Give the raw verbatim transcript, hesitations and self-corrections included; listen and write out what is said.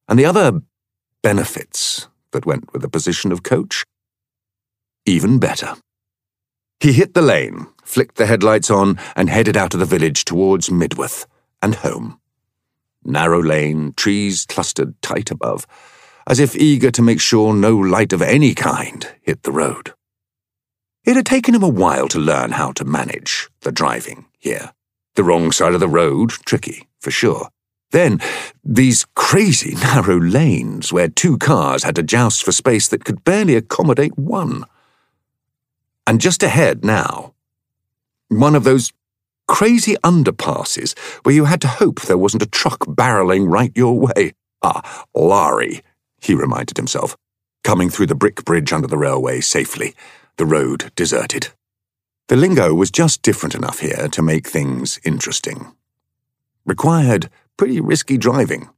And the other benefits that went with the position of coach? Even better. He hit the lane, flicked the headlights on, and headed out of the village towards Midworth and home. Narrow lane, trees clustered tight above, as if eager to make sure no light of any kind hit the road. It had taken him a while to learn how to manage the driving here. The wrong side of the road, tricky, for sure. Then, these crazy narrow lanes where two cars had to joust for space that could barely accommodate one. And just ahead now, one of those crazy underpasses where you had to hope there wasn't a truck barreling right your way. Ah, Larry, he reminded himself, coming through the brick bridge under the railway safely, the road deserted. The lingo was just different enough here to make things interesting. Required pretty risky driving,